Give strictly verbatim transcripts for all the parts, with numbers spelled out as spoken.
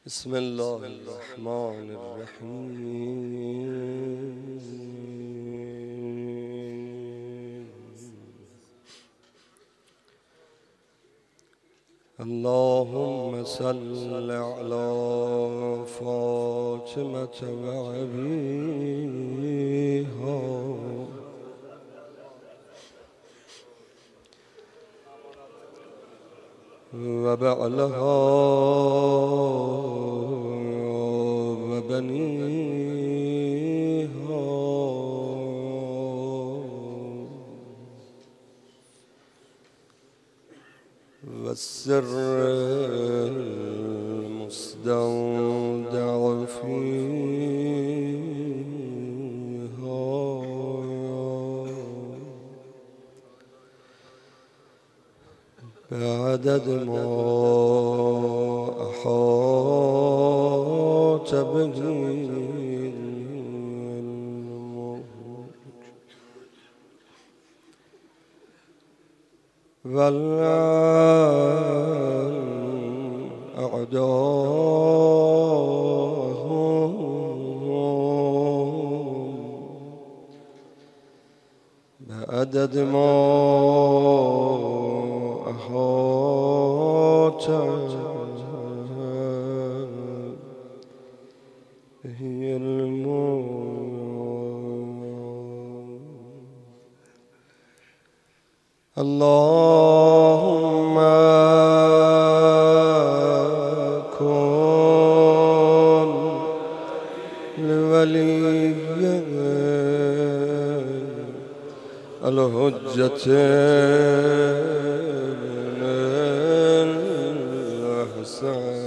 بسم الله الرحمن الرحیم. اللهم صل على فاطمة وأبيها وبعلها وبنيها والسر المستودع فيها بعدد ما أحاط به والأعداء بعدد ما أحاط به الموت. اللهم كن لوليك الحجة الحسن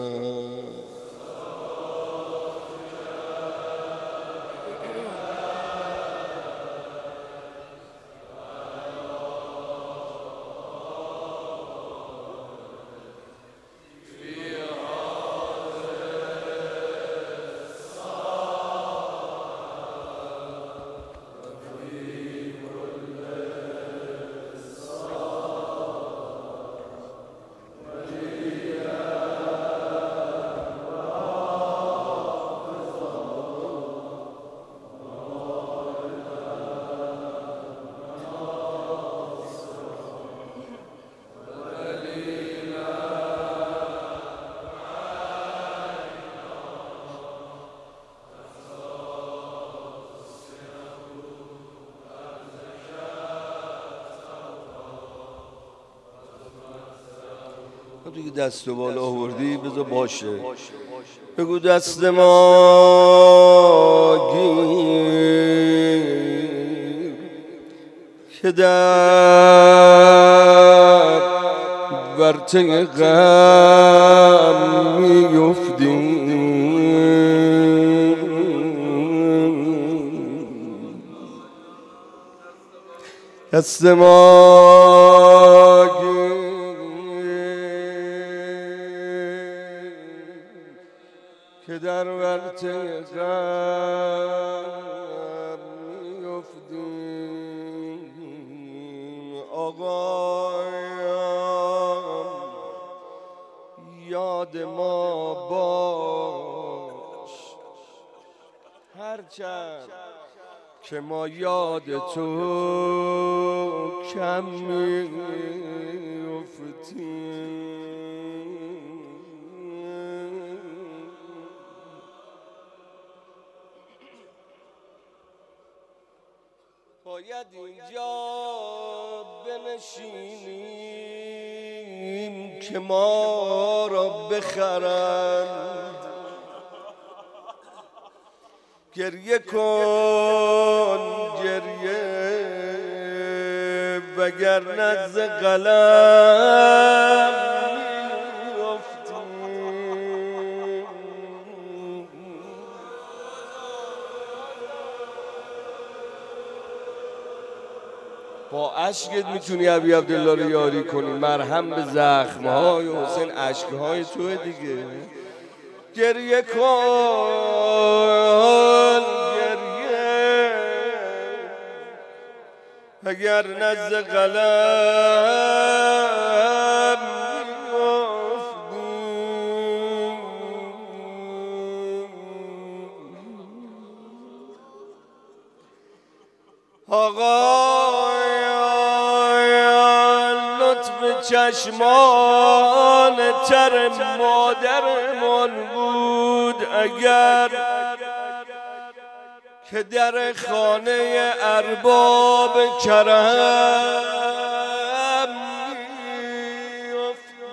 دیگه دست و بالا آوردی بذار باشه. بگو دست ما گیر که در ورطه غم میفتیم. دست ما گیر که در ورطه غم میفتیم. آقایان یاد ما باش، هرچند که ما یاد تو کم میفتیم. باید اینجا بنشینیم که ما را بخرند. گریه کن گریه وگرنه ز قلم میافتیم. با اشکت میتونی ابی عبدالله رو یاری کنی. مرهم به زخمهای حسین اشکهای توه دیگه. گریه کن گریه اگر نزد قلم میافتیم. آقا لطف چشمان تر مادرمان بود اگر که در خانه ارباب کرم می‌افتید.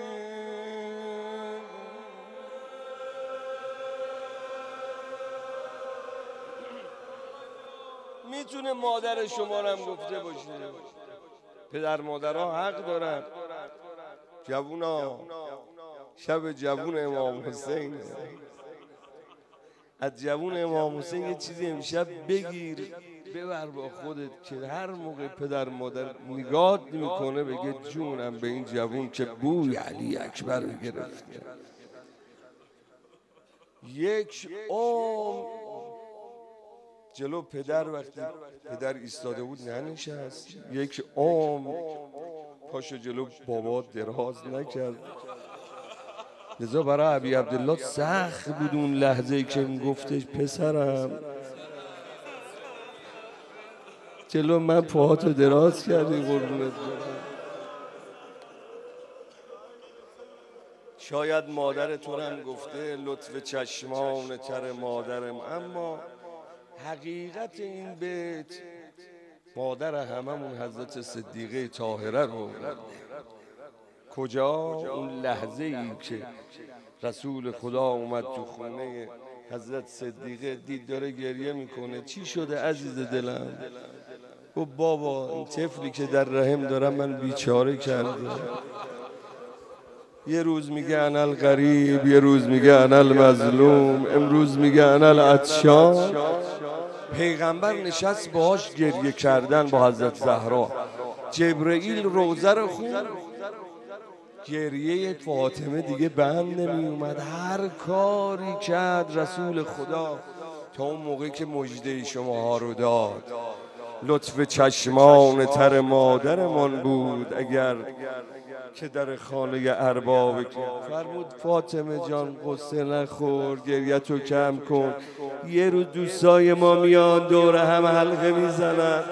میتونه مادر شما رو هم گفته باشه. پدر مادرها حق دارن. جوونا شب جوون امام حسین، از جوون امام حسین یه چیزی امشب بگیر ببر با خودت که هر موقع پدر مادر نگاه میکنه بگه جونم به این جوون که بوی علی اکبر گرفته. یک عمر جلو پدر وقتی پدر ایستاده بود ننشست، یک عمر پاشو جلو بابا دراز نکرد. لذا برای ابی عبدالله سخت بود اون لحظه که گفتش پسرم جلو من پاهاتو دراز کردی قربونت برم. شاید مادرتون هم گفته لطف چشمان تر مادرم، اما حقیقت این بیت مادر هممون حضرت صدیقه طاهره رو کجا اون لحظه ای که رسول خدا اومد تو خونه حضرت صدیقه دید داره گریه میکنه، چی شده عزیز دلم؟ گفت بابا این طفلی که در رحم دارم من بیچاره کرده. یه روز میگه انا الغریب، یه روز میگه انا المظلوم، امروز میگه انا العطشان. پیغمبر نشست باهاش گریه کردن با حضرت زهرا. جبرئیل روزه رو خوند، گریه فاطمه دیگه بند نمی اومد. هر کاری کرد رسول خدا تا اون موقعی که مژده شماها رو داد. لطف چشمان تر مادرمان بود اگر که در خانه ارباب فرمود فاطمه جان قصه نخور، گریتو کم کن. یه روز دوستای ما میان دور هم حلقه میزنن،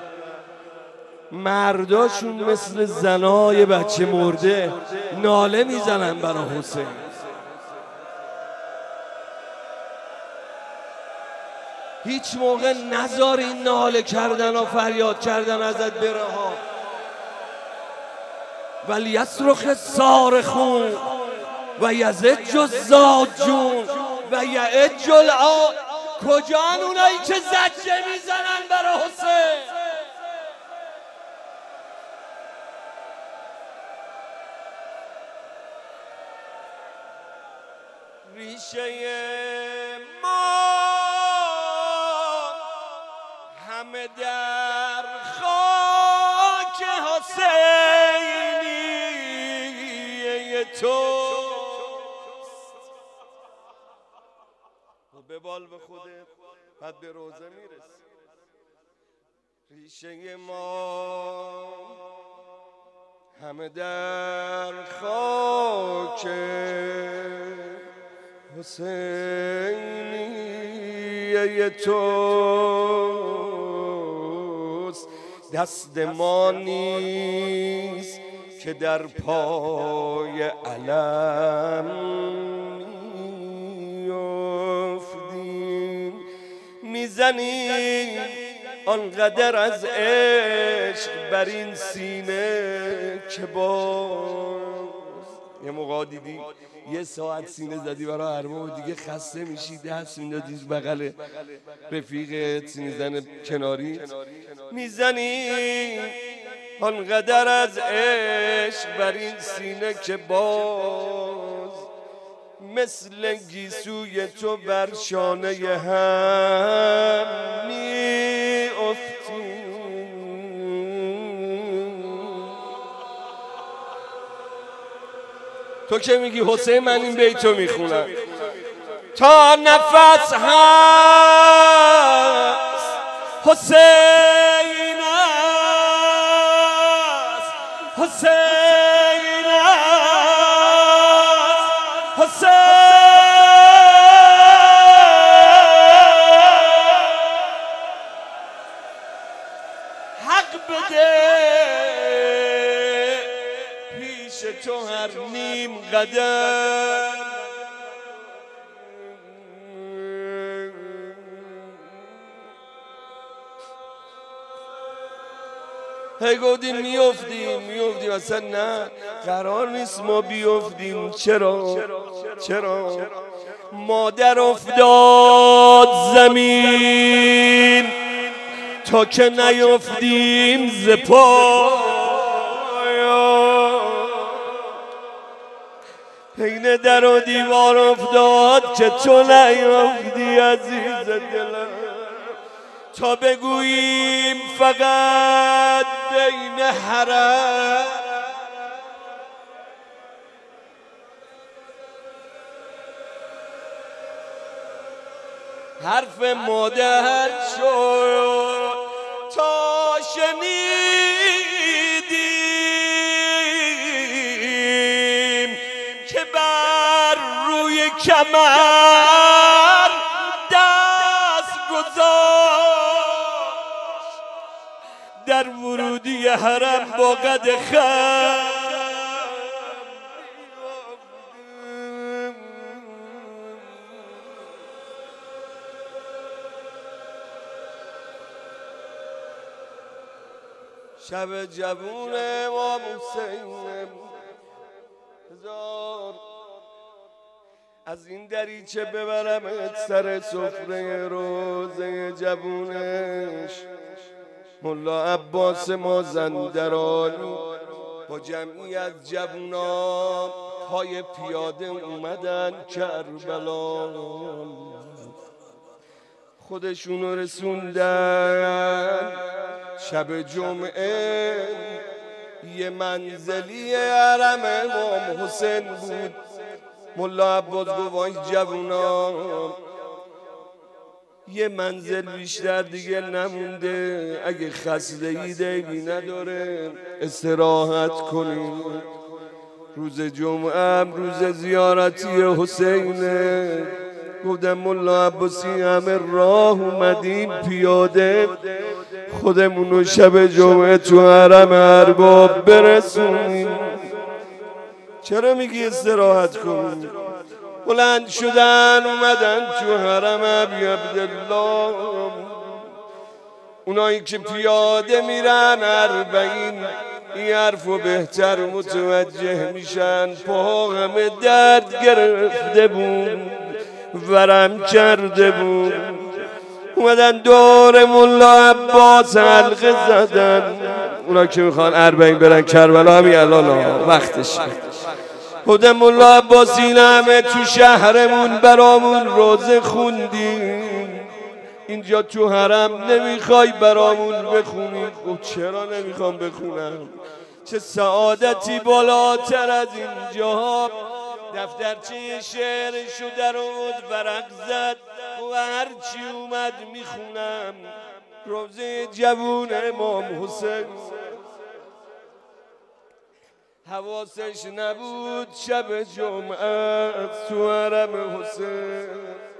مرداشون مثل زنای بچه مرده ناله میزنن برای حسین. هیچ موقع نذار این ناله کردن و فریاد کردن ازت بره ها. ولی یصرخ صارخون و یزج الزاجون و یعج العاد. کجان اونایی که زجه میزنن برای حسین؟ ریشه ما همه در خاک حسینی توست. ببال به خودت بعد به روزه میرسی. ریشه ما همه در خاک حسینی توست. دست ما نیست که در پای علم میافتیم. میزنیم آنقدر از عشق بر این سینه که باز یه موقع دیدی یه ساعت سینه زدی برای ارباب دیگه خسته میشی، دست میدادی بغل رفیق سینه زن کناری. میزنی آنقدر از عشق بر این سینه که باز مثل گیسوی تو بر شانه هم میافتیم. تو که میگی حسین من این بیتو میخونم تا نفس هست حسین است، حسین است، حسین. قدم هی گفتیم میافتیم میافتیم اصلا نه قرار نیست ما بیافتیم. چرا چرا مادر افتاد زمین تا که نیافتیم ز پا بین در و دیوار افتاد که تو نیافتی عزیز دلم تا بگوییم فقط بین حرم حرف مادر شد تا شنیدیم که بر روی کمر دست گذاشت در ورودی حرم با قد خم شب جوون امام حسین هزار از این دریچه ببرمت سر سفره روزه جوونش ملا عباس مازندرانی با جمعی از جوونا پای پیاده اومدن کربلا خودشونو رسوندن شب جمعه یه منزلی حرم امام حسین بود. ملا عباس گفت وای جوونا یه منزل بیشتر دیگه نمونده اگه خسته ای دیگی نداره استراحت کنیم روز جمعه هم روز زیارتی حسینه. گفتم ملا عباسی همه راه اومدیم پیاده خودمونو شب جمعه تو حرم ارباب برسونیم چرا میگی استراحت کنیم؟ بلند شدن اومدن تو حرم ابی عبدالله اونایی که پیاده میرن اربعین این حرفو بهتر متوجه میشن پا همه درد گرفته بود ورم کرده بود اومدن دور ملا عباس حلقه زدن اونا که میخوان اربعین برن کربلا همین الان وقتش خود ملا عباس این همه تو شهرمون برامون روزه خوندیم اینجا تو حرم نمیخوای برامون بخونی؟ گفت چرا نمیخوام بخونم چه سعادتی بالاتر از اینجا. دفترچه شعرشو در آورد ورق زد و هرچی اومد میخونم روزه جوون امام حسین حواسش نبود شب جمعه تو حرم حسین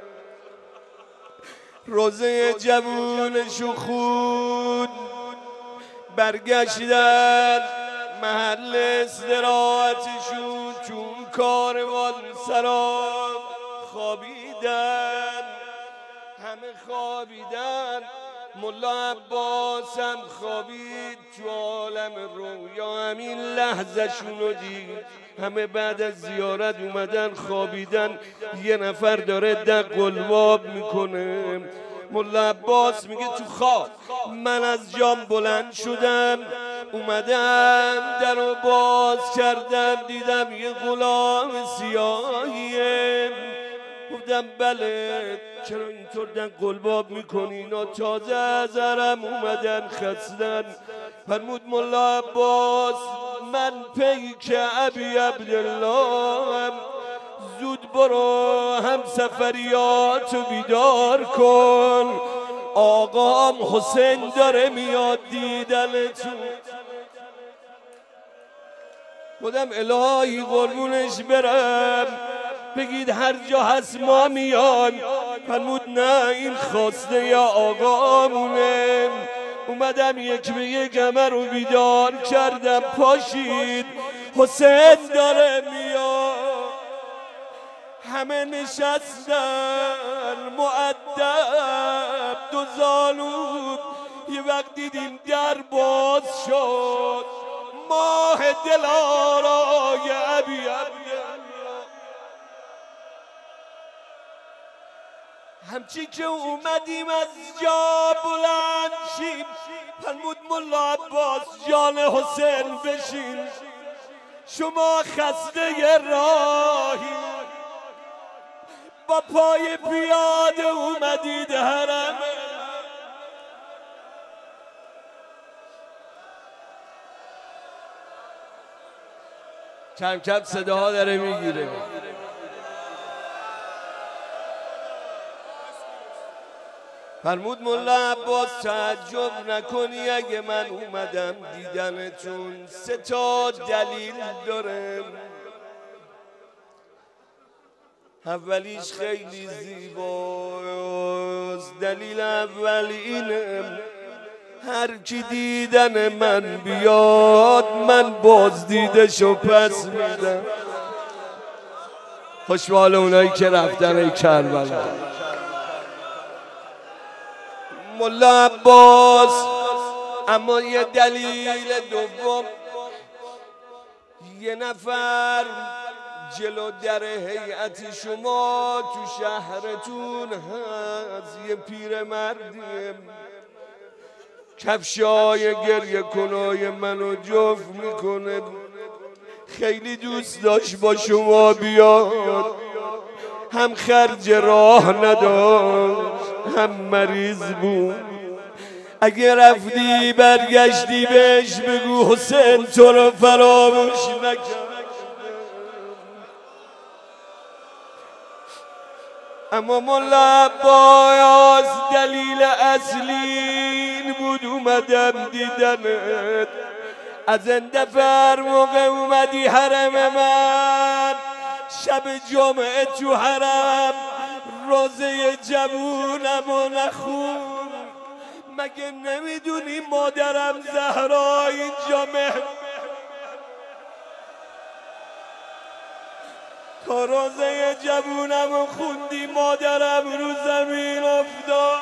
روزه جوونشو خود برگشتن محل استراحتشون چون کاروان سرا خوابیدن همه خوابیدن ملا عباس هم خوابید تو عالم رویا همین لحظه شونو دید همه بعد از زیارت اومدن خوابیدن یه نفر داره دق الباب میکنه ملا عباس میگه تو خواب من از جام بلند شدم اومدم در رو باز کردم دیدم یه غلام سیاهیه گفتم بله چرا اینطور دن قلباب میکنی اینا تازه از حرم اومدن خستن فرمود ملا عباس من پیک ابی عبدالله زود برو هم سفریاتو بیدار کن آقام حسین داره میاد دیدنتون. خودم الهی قربونش برم بگید هر جا هست ما میان. فرمود نه این خواسته یا آقامونه. اومدم یک به یک همه رو بیدار کردم پاشید حسین داره میاد. همه نشستن مؤدب دو زانو، یه وقت دیدیم در باز شد ماه دلارای ابی عبدالله. همچی که اومدیم از جا بلند شیم فرمود ملا عباس جان حسین بشین، شما خسته راهی با پای پیاده اومدید حرم. کم کم صداها داره میگیره. فرمود ملا عباس تعجب نکنی اگه من اومدم دیدنتون، سه تا دلیل داره. اولیش خیلی زیباست، دلیل اول اینه هر کی دیدن من بیاد من بازدیدشو پس میدم. خوشحال اونایی که رفتن ای کربلا. ملا عباس اما یه دلیل دوم، یه نفر جلو در هیئت شما تو شهرتون هست، یه پیر مردیه کفشای گریه کنای منو جفت میکنه، خیلی دوست داشت با شما بیاد، هم خرج راه نداشت هم مریض بود. اگه رفتی برگشتی بهش بگو حسین تو رو فراموش نکرد. اما ملا عباس دلیل اصلی بود اومدم دیدنت، از این دفعه موقع اومدی حرم من، شب جمعه تو حرم روزه جوونم و نخون. مگه نمیدونی مادرم زهرا اینجا مهر تا روزه جوونم و خوندی مادرم رو زمین افتاد.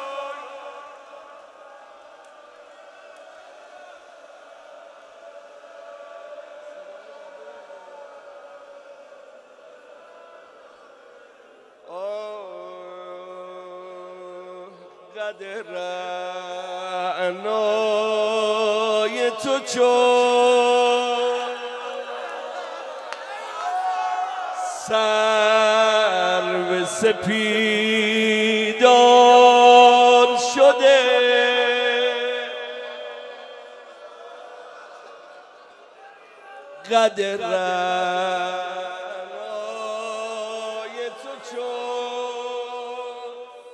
قدر رعنای تو چون سرو سپیدار شده، قدر رعنای تو چون.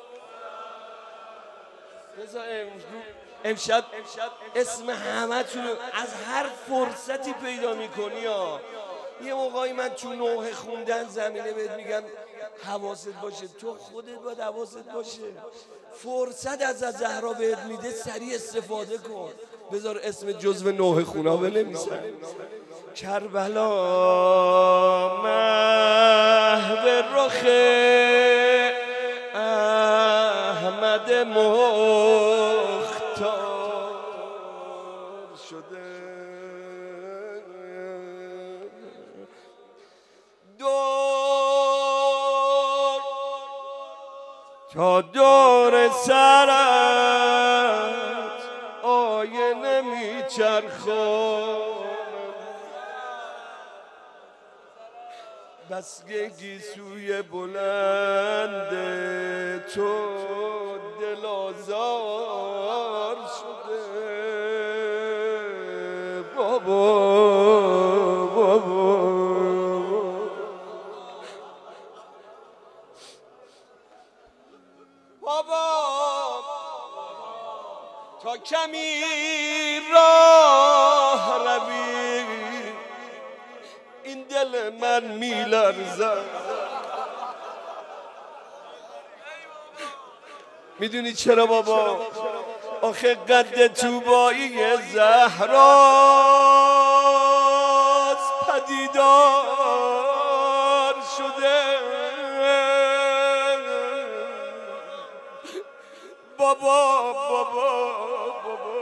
امشب اسم همه تونو از هر فرصتی پیدا میکنی ها. یه موقعی من تو نوحه خوندن زمینه بهت میگم حواست باشه، تو خودت باید حواست باشه. فرصت از زهرا بهت میده سریع استفاده کن. بذار اسم جزو نوحه خونا بنویسن. کربلا محو رخ احمد مختار شده، دور تا دور سرت آینه میچرخونم، بس گیسوی بلند تو دل آزار شده. بابا بابا بابا تا کمی راه روی این دل من میلرزد. میدونی چرا بابا؟ آخه قد توبایی زهراست پدیدار شده، بابا بابا بابا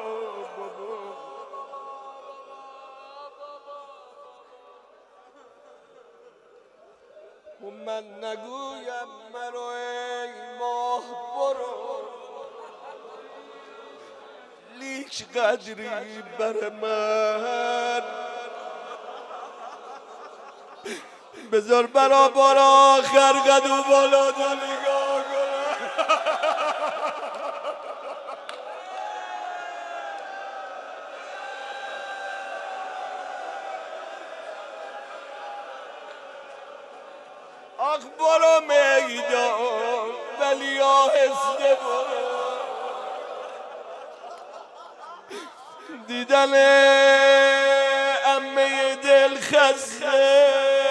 و من نگویم مرو ای ماه برو، لیک قدری بر من بذار برا بار آخر قدو بالا تو نگاه کنم. آخ برو میدان ولی آهسته برو، دیدن عمه دل خسته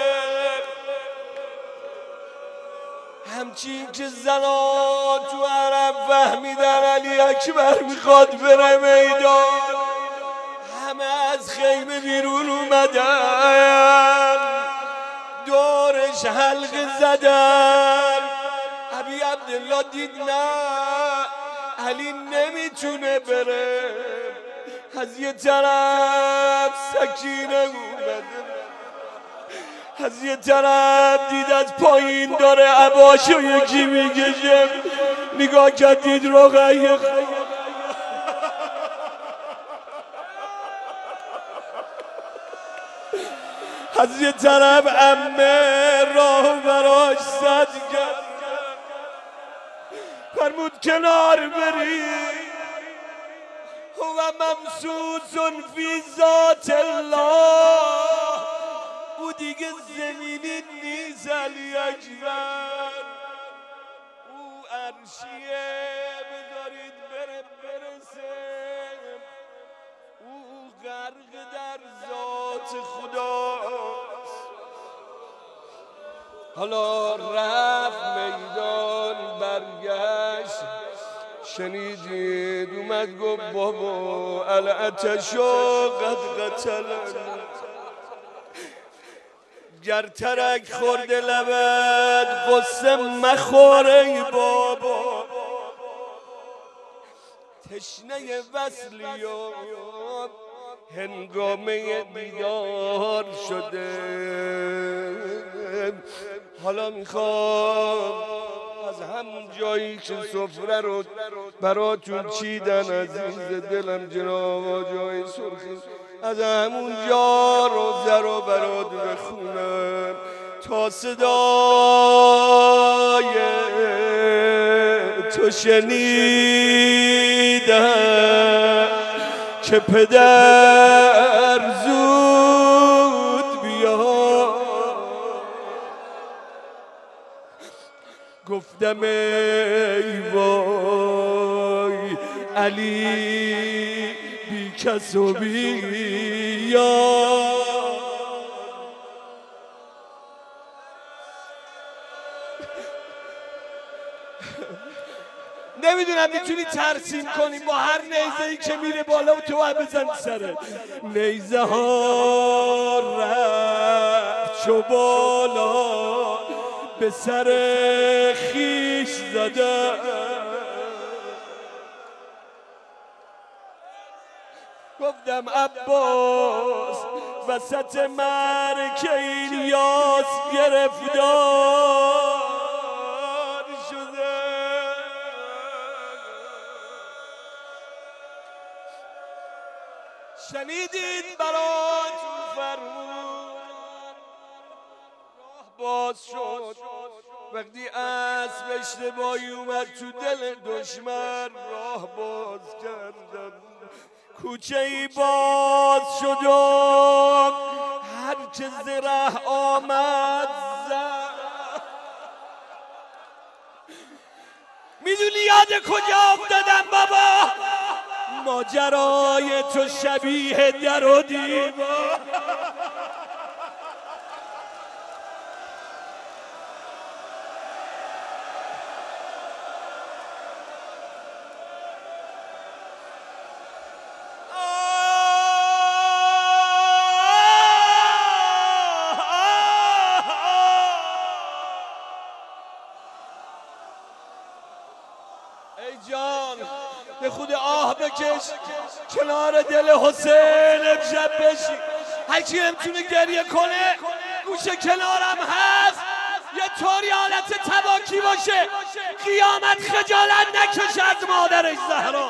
همچین که زنا تو عرب فهمیدن علی اکبر میخواد بره میدان، همه از خیمه بیرون اومدن دورش حلقه زدن. ابی عبدالله دید نه علی نمیتونه بره، از یه طرف سکینه اومده، از یه طرف دید از پایین داره عباشو یکی میکشه، نگاه کرد دید رقیه، از یه طرف عمه راه براش سد کرد، فرمود کنار بری و ممسوس فی ذات الله، او دیگه زمینی نیست علی اکبر، او عرشیه بذارید بره برسه، او غرق در ذات خداست. حالا رفت میدان برگشت، شنیدید اومد گفت بابا العطشو قد قتلن، گر ترک خورده لبت قصه مخور ای بابا، تشنه وصلی و هنگامه دیدار شده. حالا میخوام از همون جایی که سفره رو براتون چیدن عزیز دلم جناب جای سرخی، از همون جا رو زر و برات بخونم تا صدای تو شنیدم که پدر زود بیا، گفتم ای وای علی بی کس و بی یار، نمیدونم میتونی ترسیم کنی با هر نیزه‌ای که میره بالا و تو هم بزن سره، نیزه ها رفت چو بالا به سر خیش زده، گفتم عباس وسط معرکه این یاس گرفتار شده، شنیدید براتون فرمود راه باز شد، وقتی اسب اشتباهی اومد تو دل دشمن راه باز کردم، کوچه ای باز شد و هر چه زره آمد زد. میدونی یاد کجا افتادم بابا؟ ماجرای تو شبیه در و دیوار، ای جان به خود آه بکش کنار دل حسین امشب بشی. هرکی نمیتونه گریه کنه گوشه کنارم هست یه طوری حالت تباکی باشه قیامت خجالت نکشه از مادرش زهرا.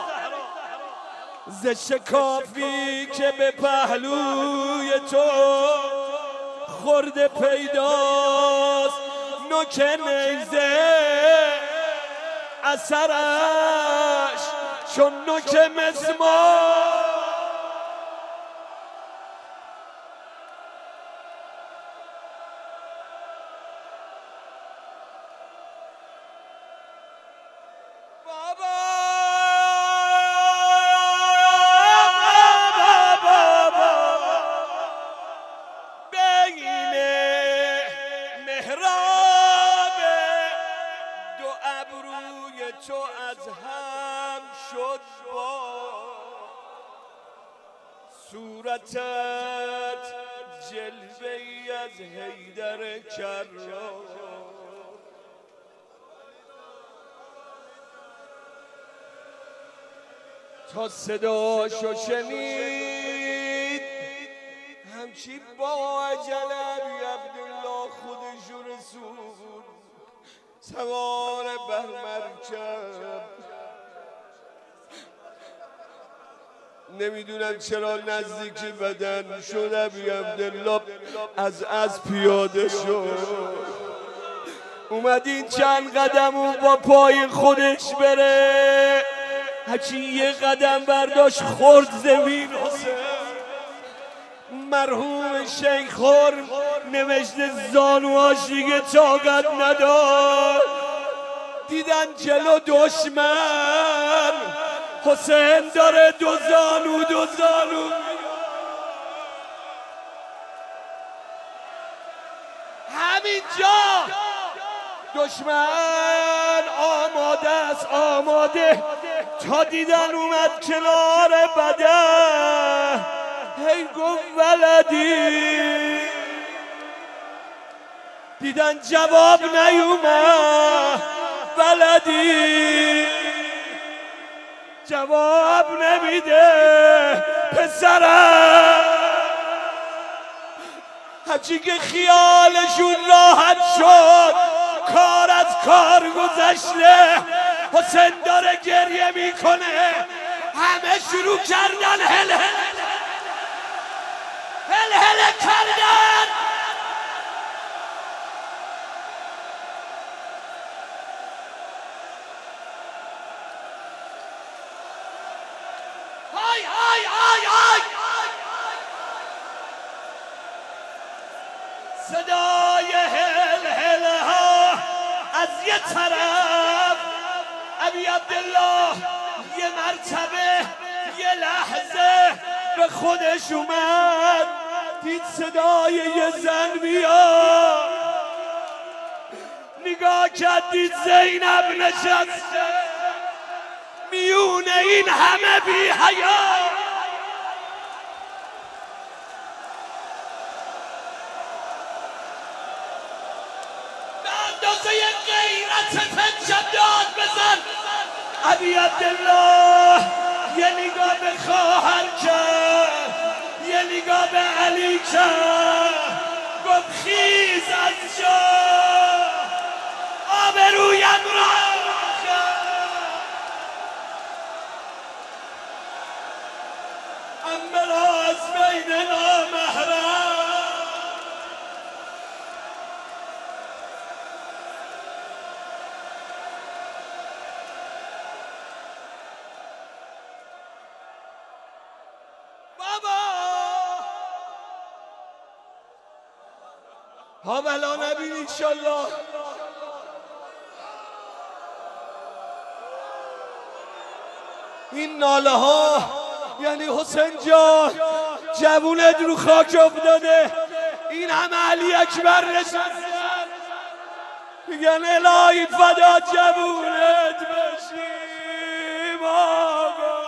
ز شکافی که به پهلوی تو خورده پیداست نوک نیزه اثرش چون نوک مسمار. تو از هم شد با صورتت جلوه ای از حیدر کرار. تا صداشو شنید همچی با عجله عبدالله خودشو رسول سوار بر مرکب. نمیدونم چرا نزدیک بدن شد ابی عبدالله از از پیاده شد اومد این چند قدم اون با پای خودش بره هرچی یه قدم برداشت خورد زمین. حسین مرحوم شیخ خور نوشته زانوهاش دیگه طاقت نداشت دیدن جلو دشمن حسین داره دو زانو دو زانو. همینجا دشمن آماده است آماده تا دیدن اومد کنار بدن هی گفت ولدی دیدن جواب نیومد ولدی جواب نمیده پسرم. هرچی که خیالشون راحت شد کار از کار گذشته حسین داره گریه میکنه همه شروع کردن هل هل هل هل کردن. آی آی آی آی صدای هل هل ها از یه طرف ابی عبدالله یه مرتبه یه لحظه به خودش اومد دید صدای یه زن میاد نگاه کرد دید زینب نشسته میونه این همه بی حیا. به اندازه غیرتت امشب داد بزن. ابی عبدالله یه نگاه به خواهر کرد یه نگاه به علی کرد گفت خیز از جا آبرویم را امرا از بین نامحرم. ها بلا نبین انشالله. این ناله ها یعنی حسین جان جوونت رو خاک افتاده این همه علی اکبر نشستن میگن الهی فدا جوونت بشیم آقا.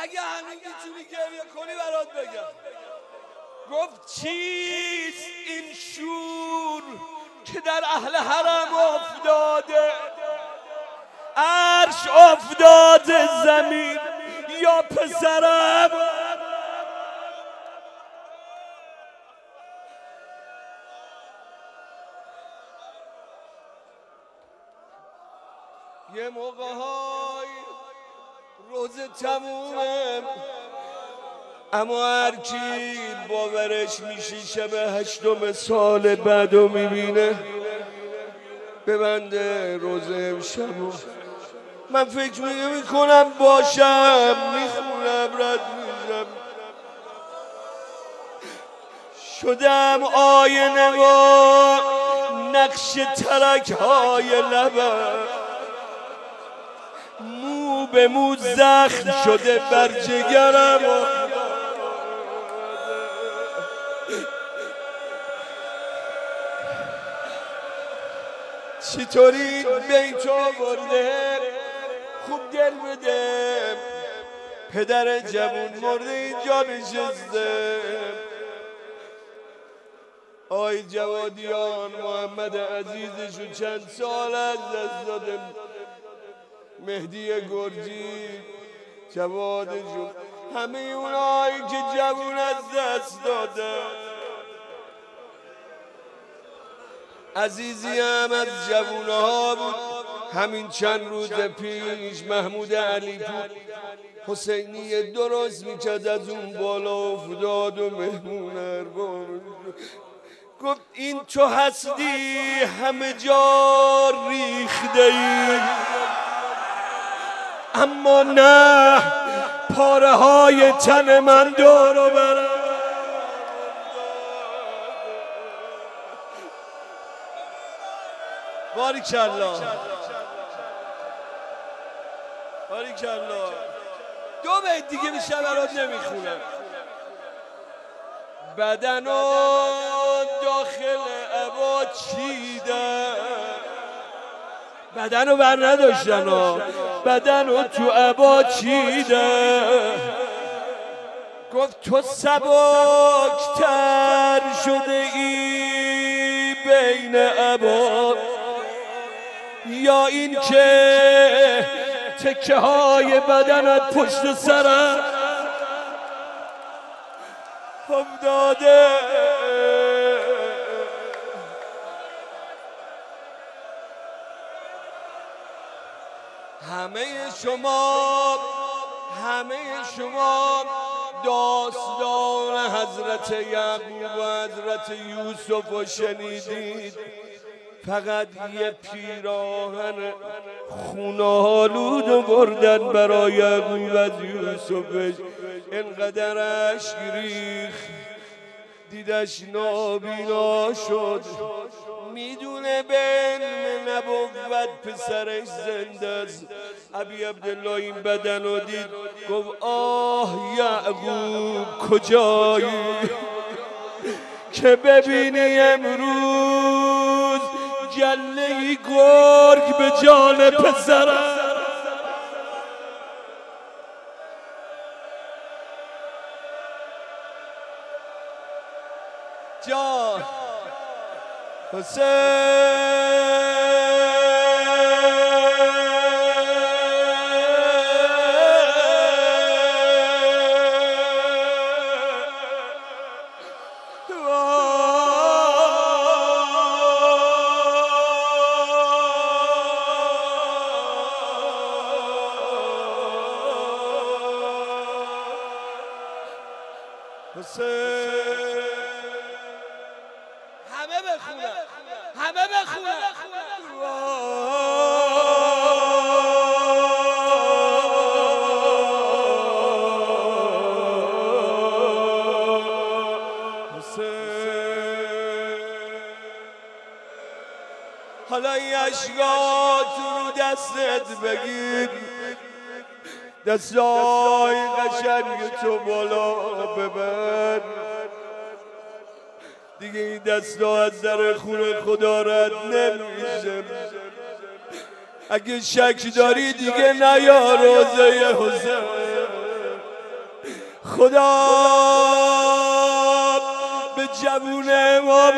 اگه همین میتونی گریه کنی برات بگم. گفت چیست این شور که در اهل حرم افتاده؟ عرش افتاده زمین یا پسرم؟ یه موقع های روز تمومه، اما هرکی باورش میشه شب هشتم سال بعدو میبینه. ببنده روز امشبو من فکر میکنم باشم، میخونم رد میشم، شدم آینه و نقش ترک های لبم، مو به مو زخم شده بر جگرم. چطوری بیت آورده خوب دل بده، پدر جوون مرده اینجا نشسته. آی جوادیان محمد عزیزشو چند سال از دست داده، مهدی گرجی جوادشو، همه اونایی که جوون از دست داده. عزیزی هم از جوونه ها بود، همین چند روز پیش محمود علی پور حسینی درست میکرد، از اون بالا افتاد و مهمون ارباب گفت این تو هستی همه جا ریخته ای، اما نه پاره های تن من دورو برم. باریکالله باریکالله. دو بیت دیگه بیشتر برات نمیخونم. بدن و داخل عبا چیدن، بدن رو بر نداشتن ها، بدن رو تو عبا چیدن. گفت تو سبکتر شده ای بین عبا، یا این که تکه های بدنت پشت سرم افتاده. همه شما همه شما داستان حضرت یعقوب و حضرت یوسف رو شنیدید، فقط یه پیراهن خونالود رو بردن برای یعقوب از یوسفش، انقدر اشک ریخت دیدش نابینا شد. میدونه به علم نبوت پسرش زنده است. ابی عبدالله این بدن رو دید، گفت آه یعقوب کجایی که ببینی امروز گله‌ای گرگ به جان پسرم. جان حسین همه بخونن همه بخونن. حالا این اشکا تو رو دستت بگیر، دستای قشنگ تو بالا ببر، دیگه این دستا از در خون خدا رد نمیشه. اگه شک داری دیگه نیا روزه حسین، خدا به جوون امام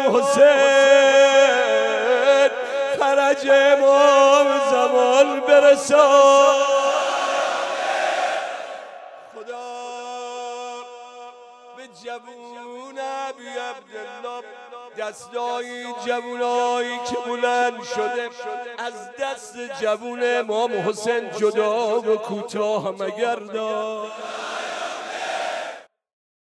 حسین فرج امام زمان برسان. خدا به جوون ابی عبدالله دستای جوونایی که بلند شده از دست جوون امام حسین جدا و کوتاه مگردان.